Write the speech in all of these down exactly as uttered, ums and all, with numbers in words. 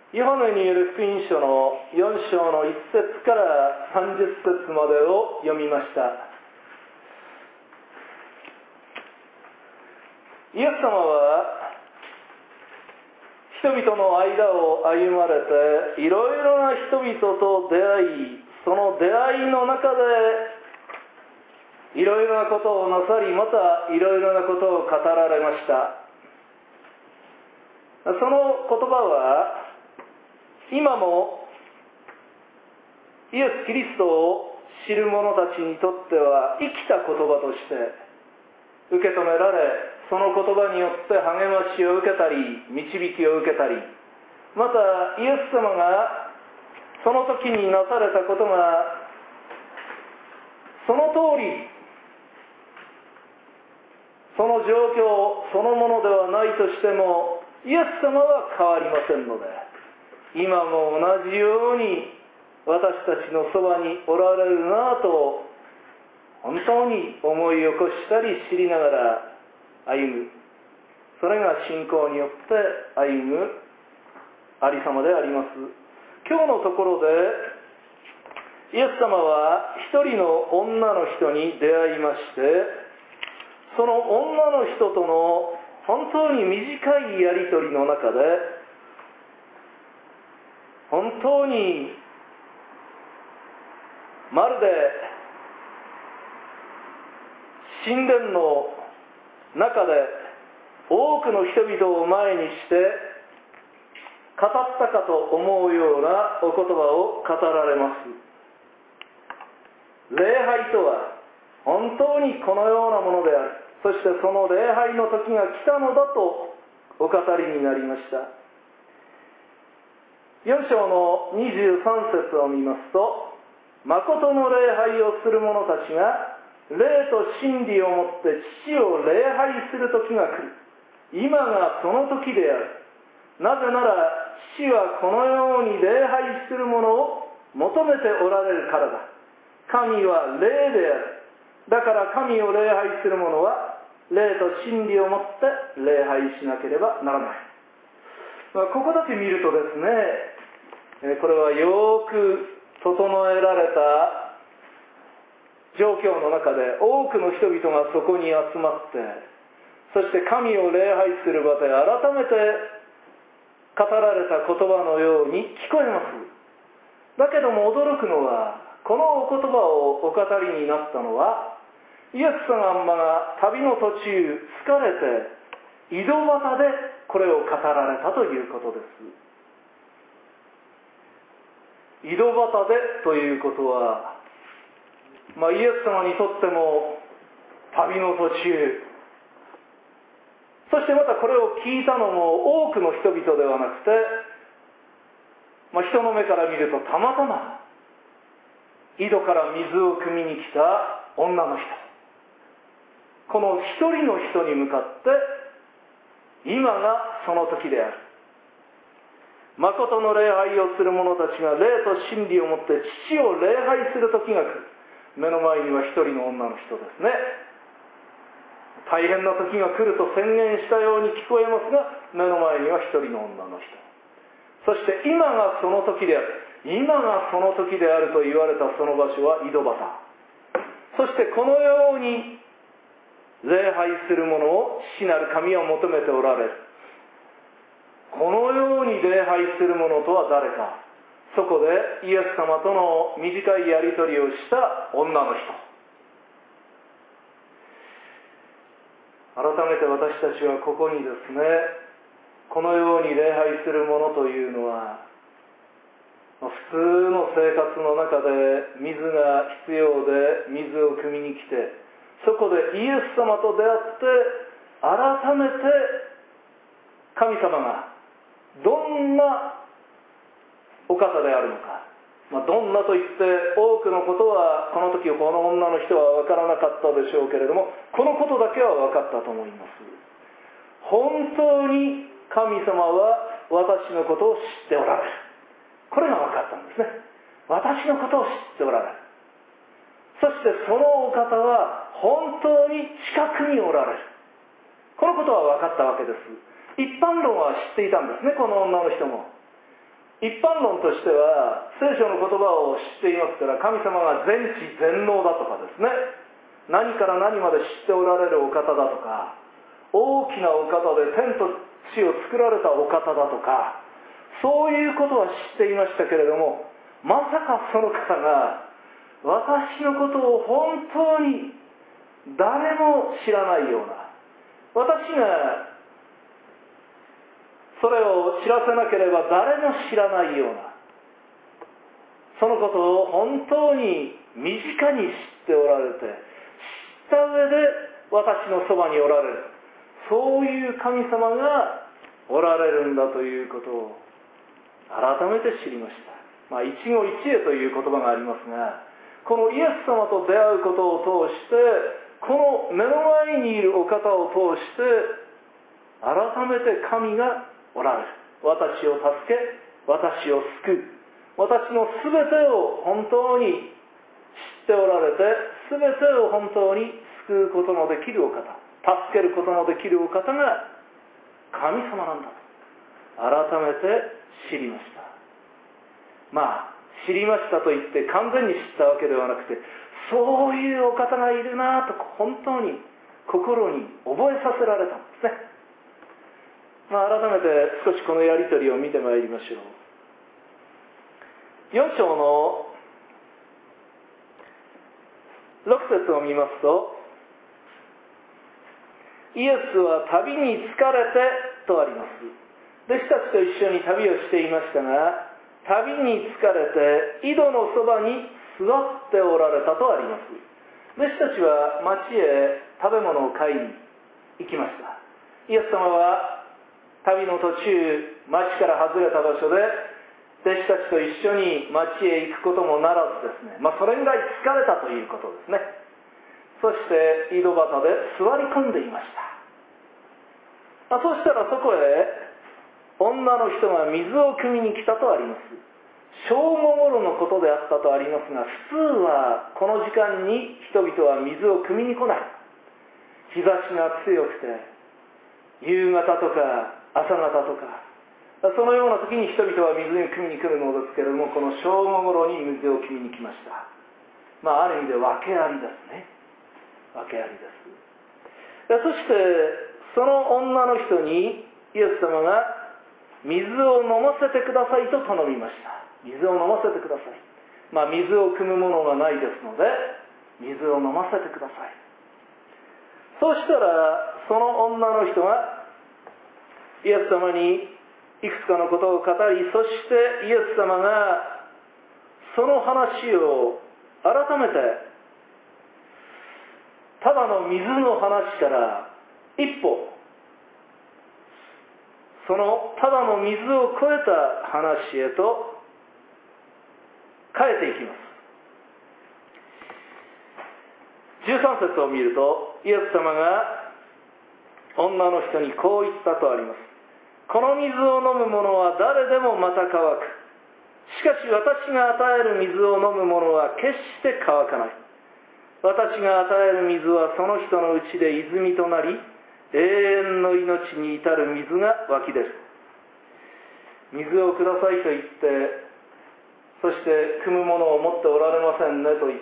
ヨハネによる福音書のよん章のいっ節からさんじゅっ節までを読みました。イエス様は人々の間を歩まれていろいろな人々と出会い、その出会いの中でいろいろなことをなさり、またいろいろなことを語られました。その言葉は今もイエス・キリストを知る者たちにとっては生きた言葉として受け止められ、その言葉によって励ましを受けたり導きを受けたり、またイエス様がその時になされたことがその通り、その状況そのものではないとしてもイエス様は変わりませんので、今も同じように私たちのそばにおられるなと本当に思い起こしたり知りながら歩む、それが信仰によって歩むありさまであります。今日のところでイエス様は一人の女の人に出会いまして、その女の人との本当に短いやり取りの中で本当にまるで神殿の中で多くの人々を前にして語ったかと思うようなお言葉を語られます。礼拝とは本当にこのようなものである。そしてその礼拝の時が来たのだとお語りになりました。よん章のにじゅうさん節を見ますと、誠の礼拝をする者たちが霊と真理をもって父を礼拝する時が来る。今がその時である。なぜなら父はこのように礼拝する者を求めておられるからだ。神は霊である。だから神を礼拝する者は霊と真理をもって礼拝しなければならない。まあ、ここだけ見るとですね、これはよく整えられた状況の中で多くの人々がそこに集まって、そして神を礼拝する場で改めて語られた言葉のように聞こえます。だけども驚くのは、このお言葉をお語りになったのはイエス様が旅の途中疲れて井戸端でこれを語られたということです。井戸端でということは、まあ、イエス様にとっても旅の途中、そしてまたこれを聞いたのも多くの人々ではなくて、まあ、人の目から見るとたまたま井戸から水を汲みに来た女の人、この一人の人に向かって今がその時である。誠の礼拝をする者たちが霊と真理をもって父を礼拝する時が来る。目の前には一人の女の人ですね。大変な時が来ると宣言したように聞こえますが、目の前には一人の女の人、そして今がその時である。今がその時であると言われたその場所は井戸端。そしてこのように礼拝する者を父なる神は求めておられる。このように礼拝する者とは誰か。そこでイエス様との短いやり取りをした女の人。改めて私たちはここにですね、このように礼拝する者というのは普通の生活の中で水が必要で水を汲みに来て、そこでイエス様と出会って改めて神様がどんなお方であるのか、まあ、どんなと言って多くのことはこの時この女の人は分からなかったでしょうけれども、このことだけは分かったと思います。本当に神様は私のことを知っておられる。これが分かったんですね。私のことを知っておられる。そしてそのお方は本当に近くにおられる。このことは分かったわけです。一般論は知っていたんですね、この女の人も。 一般論としては聖書の言葉を知っていますから、神様が全知全能だとかですね、何から何まで知っておられるお方だとか、大きなお方で天と地を作られたお方だとか、そういうことは知っていましたけれども、まさかその方が私のことを本当に誰も知らないような、私がそれを知らせなければ誰も知らないような、そのことを本当に身近に知っておられて、知った上で私のそばにおられる、そういう神様がおられるんだということを改めて知りました。まあ、一期一会という言葉がありますが、このイエス様と出会うことを通して、この目の前にいるお方を通して改めて神がおられる、私を助け、私を救う、私のすべてを本当に知っておられて、すべてを本当に救うことのできるお方、助けることのできるお方が神様なんだと改めて知りました。まあ知りましたと言って完全に知ったわけではなくて、そういうお方がいるなと本当に心に覚えさせられたんですね。まあ、改めて少しこのやり取りを見てまいりましょう。よん章のろく節を見ますと、イエスは旅に疲れてとあります。弟子たちと一緒に旅をしていましたが、旅に疲れて井戸のそばに座っておられたとあります。弟子たちは町へ食べ物を買いに行きました。イエス様は旅の途中、町から外れた場所で弟子たちと一緒に町へ行くこともならずですね、まあそれぐらい疲れたということですね。そして井戸端で座り込んでいました。まあ、そうしたらそこへ女の人が水を汲みに来たとあります。正午頃のことであったとありますが、普通はこの時間に人々は水を汲みに来ない。日差しが強くて、夕方とか朝方とか、そのような時に人々は水に汲みに来るのですけれども、この正午頃に水を汲みに来ました。まあある意味で訳ありですね。訳ありです。そしてその女の人にイエス様が水を飲ませてくださいと頼みました。水を飲ませてください。まあ水を汲むものがないですので、水を飲ませてください。そうしたらその女の人がイエス様にいくつかのことを語り、そしてイエス様がその話を改めてただの水の話から一歩、そのただの水を超えた話へと変えていきます。じゅうさん節を見ると、イエス様が女の人にこう言ったとあります。この水を飲む者は誰でもまた乾く。しかし私が与える水を飲む者は決して乾かない。私が与える水はその人のうちで泉となり、永遠の命に至る水が湧き出る。水をくださいと言って、そして汲むものを持っておられませんねと言って、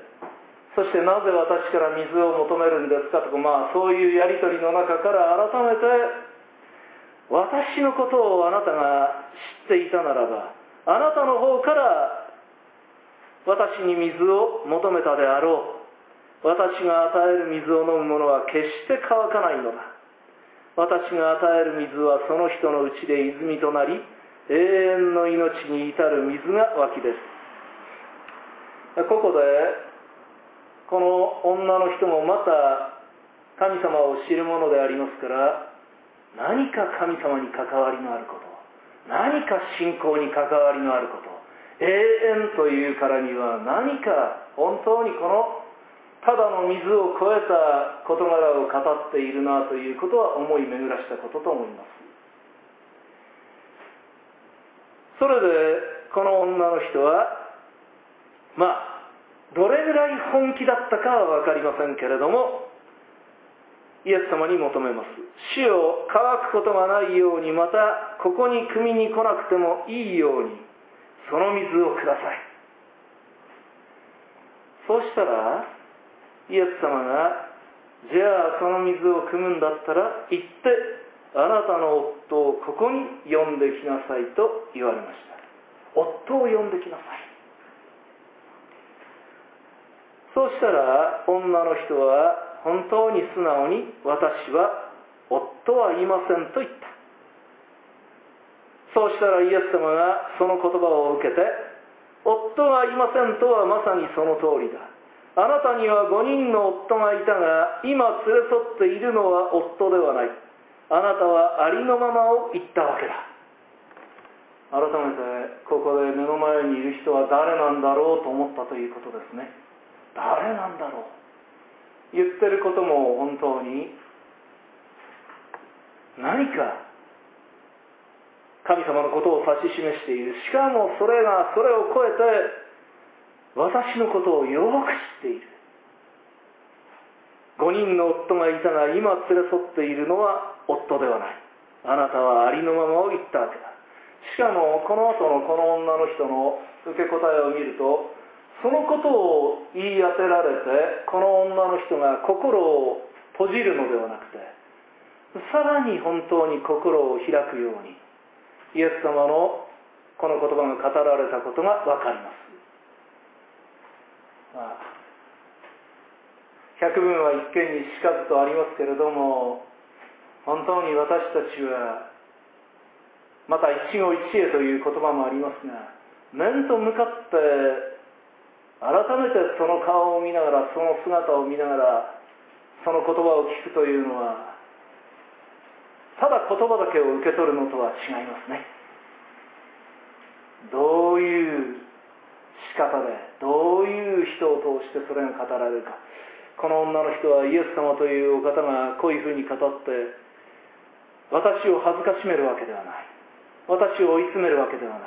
そしてなぜ私から水を求めるんですかとか、まあそういうやり取りの中から改めて、私のことをあなたが知っていたならば、あなたの方から私に水を求めたであろう。私が与える水を飲む者は決して乾かないのだ。私が与える水はその人のうちで泉となり、永遠の命に至る水が湧き出る。ここでこの女の人もまた神様を知る者でありますから、何か神様に関わりのあること、何か信仰に関わりのあること、永遠というからには何か本当にこのただの水を超えた事柄を語っているなということは思い巡らしたことと思います。それでこの女の人はまあどれぐらい本気だったかは分かりませんけれども、 イエス様に求めます。主よ、乾くことがないように、またここに汲みに来なくてもいいように、その水をください。そうしたらイエス様が、じゃあその水を汲むんだったら行ってあなたの夫をここに呼んできなさいと言われました。夫を呼んできなさい。そうしたら女の人は本当に素直に、私は夫はいませんと言った。そうしたらイエス様がその言葉を受けて、夫がいませんとはまさにその通りだ。あなたにはごにんの夫がいたが、今連れ添っているのは夫ではない。あなたはありのままを言ったわけだ。改めてここで目の前にいる人は誰なんだろうと思ったということですね。誰なんだろう。言ってることも本当に何か神様のことを指し示している。しかもそれがそれを超えて私のことをよく知っている。五人の夫がいたが今連れ添っているのは夫ではない。あなたはありのままを言ったわけだ。しかもこの後のこの女の人の受け答えを見ると、そのことを言い当てられてこの女の人が心を閉じるのではなくて、さらに本当に心を開くようにイエス様のこの言葉が語られたことが分かります。まあ、百聞は一見にしかずとありますけれども、本当に私たちはまた一期一会という言葉もありますが、面と向かって改めてその顔を見ながら、その姿を見ながらその言葉を聞くというのは、ただ言葉だけを受け取るのとは違いますね。どういう仕方で、どういう人を通してそれが語られるか。この女の人はイエス様というお方がこういうふうに語って私を恥ずかしめるわけではない。私を追い詰めるわけではない。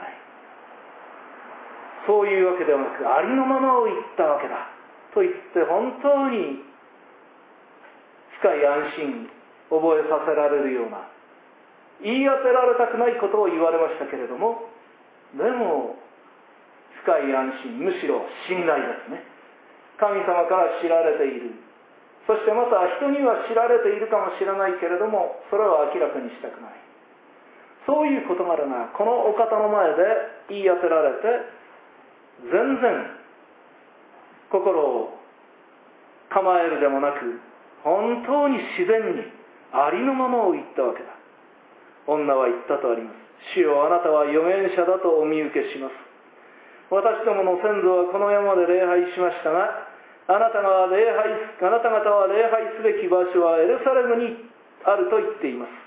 そういうわけではなく、ありのままを言ったわけだと言って、本当に深い安心覚えさせられるような、言い当てられたくないことを言われましたけれども、でも深い安心、むしろ信頼ですね。神様から知られている。そしてまた人には知られているかもしれないけれども、それは明らかにしたくない。そういう事柄がこのお方の前で言い当てられて、全然心を構えるでもなく、本当に自然にありのままを言ったわけだ。女は言ったとあります。主よ、あなたは預言者だとお見受けします。私どもの先祖はこの山で礼拝しましたが、あなたが礼拝、あなた方は礼拝すべき場所はエルサレムにあると言っています。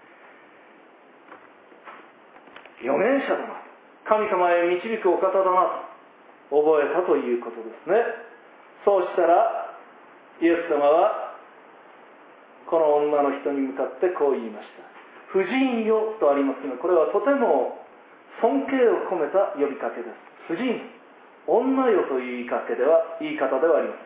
預言者だな、神様へ導くお方だなと覚えたということですね。そうしたらイエス様はこの女の人に向かってこう言いました。婦人よとありますが、これはとても尊敬を込めた呼びかけです。婦人、女よという言いかけでは言い方ではあります。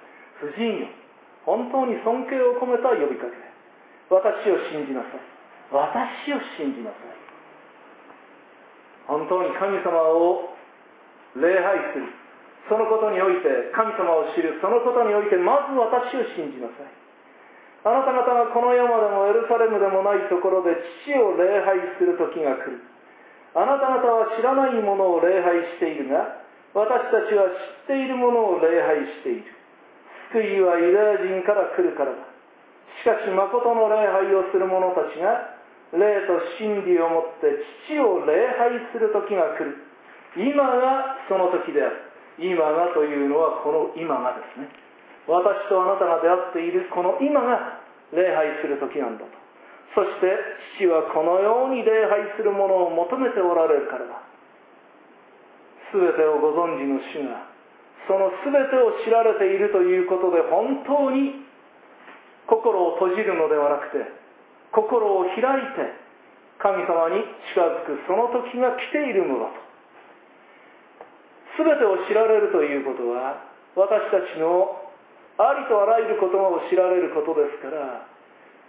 婦人よ、本当に尊敬を込めた呼びかけ。私を信じなさい。私を信じなさい。本当に神様を礼拝する、そのことにおいて神様を知る、そのことにおいてまず私を信じなさい。あなた方がこの山でもエルサレムでもないところで父を礼拝する時が来る。あなた方は知らないものを礼拝しているが、私たちは知っているものを礼拝している。救いはユダヤ人から来るからだ。しかし誠の礼拝をする者たちが霊と真理をもって父を礼拝する時が来る。今がその時である。今がというのはこの今がですね。私とあなたが出会っているこの今が礼拝する時なんだと。そして父はこのように礼拝するものを求めておられるからだ。すべてをご存知の主がそのすべてを知られているということで、本当に心を閉じるのではなくて、心を開いて神様に近づくその時が来ているのだと。すべてを知られるということは、私たちのありとあらゆることを知られることですから、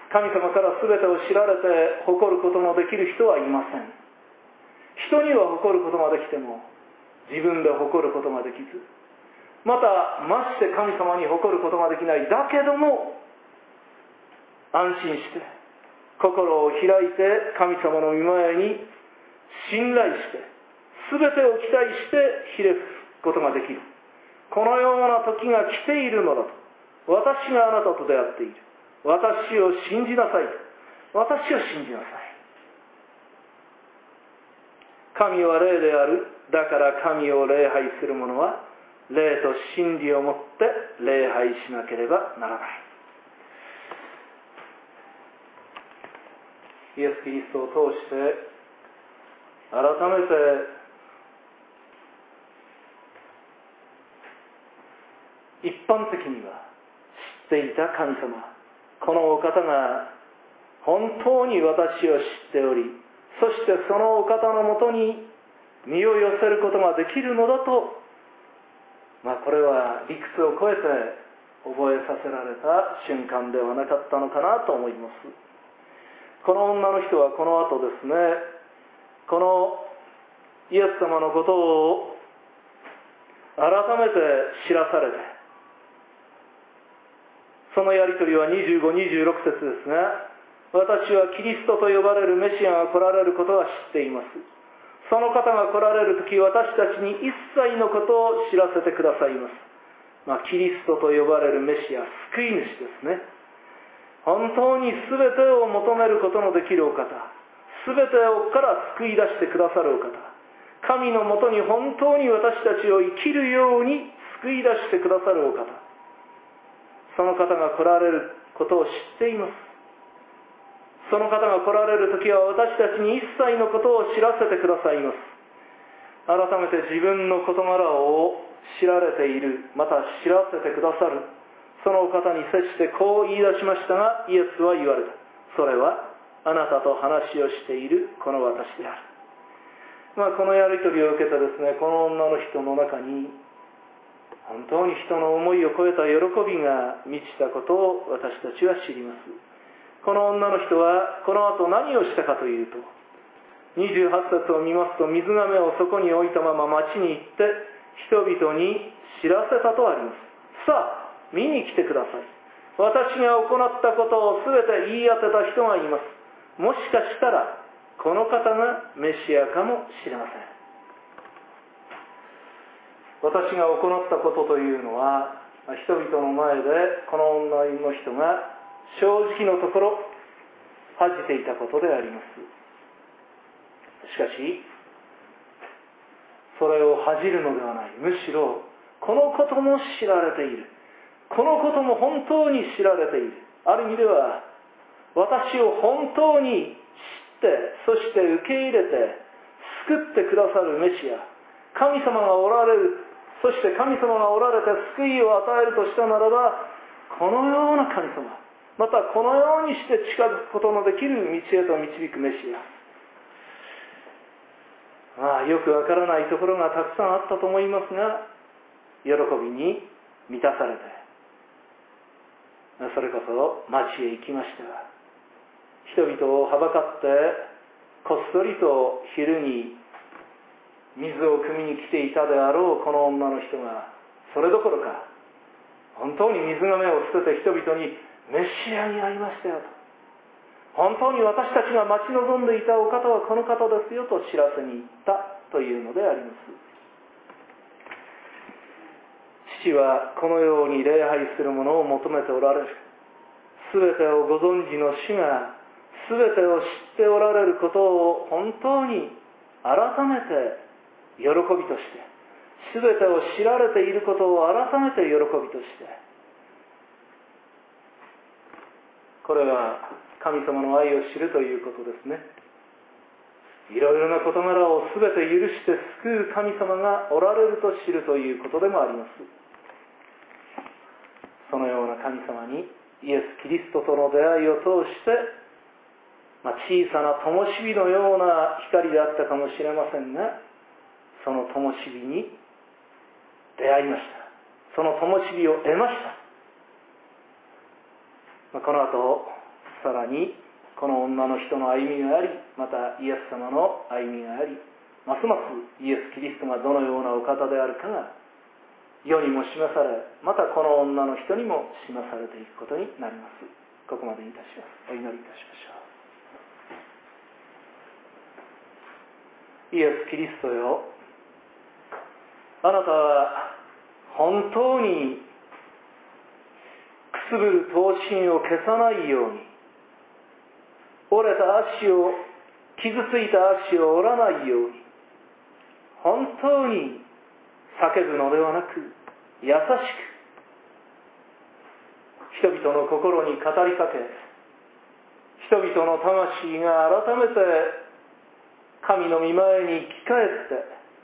神様から全てを知られて誇ることのできる人はいません。人には誇ることができても自分で誇ることができず、またまして神様に誇ることができない。だけども安心して心を開いて神様の御前に信頼して全てを期待してひれ伏すことができる。このような時が来ているのだと。私があなたと出会っている。私を信じなさいと。私を信じなさい。神は霊である。だから神を礼拝する者は霊と真理をもって礼拝しなければならない。イエス・キリストを通して改めて一般的には知っていた神様、このお方が本当に私を知っており、そしてそのお方のもとに身を寄せることができるのだと、まあこれは理屈を超えて覚えさせられた瞬間ではなかったのかなと思います。この女の人はこの後ですね、このイエス様のことを改めて知らされて、そのやりとりはにじゅうご、にじゅうろく節ですが、私はキリストと呼ばれるメシアが来られることは知っています。その方が来られるとき、私たちに一切のことを知らせてくださいます。まあ、キリストと呼ばれるメシア、救い主ですね。本当に全てを求めることのできるお方、全てをから救い出してくださるお方、神のもとに本当に私たちを生きるように救い出してくださるお方、その方が来られることを知っています。その方が来られるときは私たちに一切のことを知らせてくださいます。改めて自分の事柄を知られている、また知らせてくださるそのお方に接してこう言い出しましたが、イエスは言われた。それはあなたと話をしているこの私である。まあ、このやり取りを受けてですね、この女の人の中に本当に人の思いを超えた喜びが満ちたことを私たちは知ります。この女の人はこの後何をしたかというと、にじゅうはち節を見ますと、水がめをそこに置いたまま町に行って人々に知らせたとあります。さあ見に来てください。私が行ったことを全て言い当てた人がいます。もしかしたらこの方がメシアかもしれません。私が行ったことというのは、人々の前でこの女の人が正直のところ恥じていたことであります。しかしそれを恥じるのではない。むしろこのことも知られている。このことも本当に知られている。ある意味では私を本当に知って、そして受け入れて救ってくださるメシア、神様がおられる、そして神様がおられて救いを与えるとしたならば、このような神様、またこのようにして近づくことのできる道へと導くメシア、まあよくわからないところがたくさんあったと思いますが、喜びに満たされて、それこそ町へ行きました。人々をはばかってこっそりと昼に水を汲みに来ていたであろうこの女の人が、それどころか本当に水がめを捨てて人々にメシアに会いましたよと、本当に私たちが待ち望んでいたお方はこの方ですよと知らせに行ったというのであります。父はこのように礼拝する者を求めておられる。すべてをご存知の主がすべてを知っておられることを本当に改めて喜びとして、すべてを知られていることを改めて喜びとして、これは神様の愛を知るということですね。いろいろな事柄をすべて許して救う神様がおられると知るということでもあります。そのような神様にイエス・キリストとの出会いを通して、まあ、小さな灯火のような光であったかもしれませんが、その灯火に出会いました。その灯火を得ました。まあ、この後さらにこの女の人の歩みがあり、またイエス様の歩みがあり、ますますイエス・キリストがどのようなお方であるかが世にも示され、またこの女の人にも示されていくことになります。ここまでいたします。お祈りいたしましょう。イエス・キリストよ、あなたは本当にくすぶる闘心を消さないように、折れた足を、傷ついた足を折らないように、本当に叫ぶのではなく、優しく人々の心に語りかけ、人々の魂が改めて神の御前に生き返って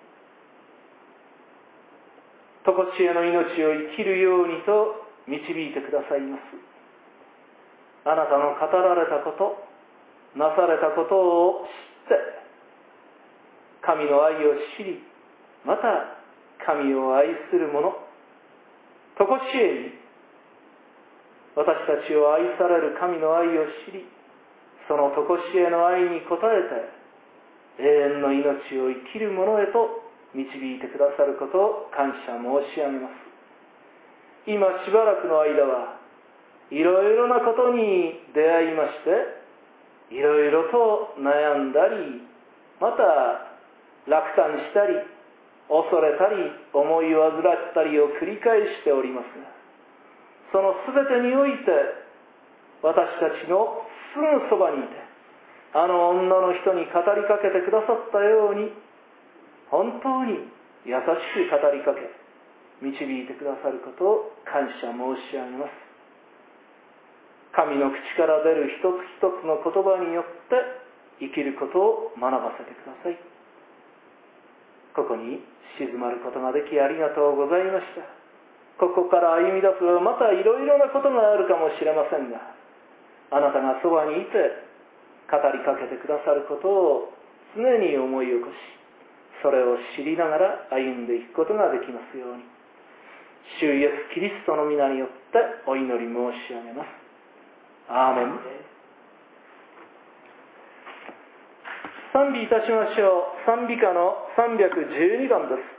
常しえの命を生きるようにと導いてくださいます。あなたの語られたこと、なされたことを知って神の愛を知り、また神を愛する者、常しえに私たちを愛される神の愛を知り、その常しえの愛に応えて永遠の命を生きる者へと導いてくださることを感謝申し上げます。今しばらくの間はいろいろなことに出会いまして、いろいろと悩んだり、また落胆したり、恐れたり、思い煩ったりを繰り返しておりますが、そのすべてにおいて私たちのすぐそばにいて、あの女の人に語りかけてくださったように、本当に優しく語りかけ導いてくださることを感謝申し上げます。神の口から出る一つ一つの言葉によって生きることを学ばせてください。ここに静まることができありがとうございました。ここから歩み出すまたいろいろなことがあるかもしれませんが、あなたがそばにいて語りかけてくださることを常に思い起こし、それを知りながら歩んでいくことができますように、主イエスキリストの皆によってお祈り申し上げます。アーメン。賛美いたしましょう。賛美歌のさんびゃくじゅうにばんです。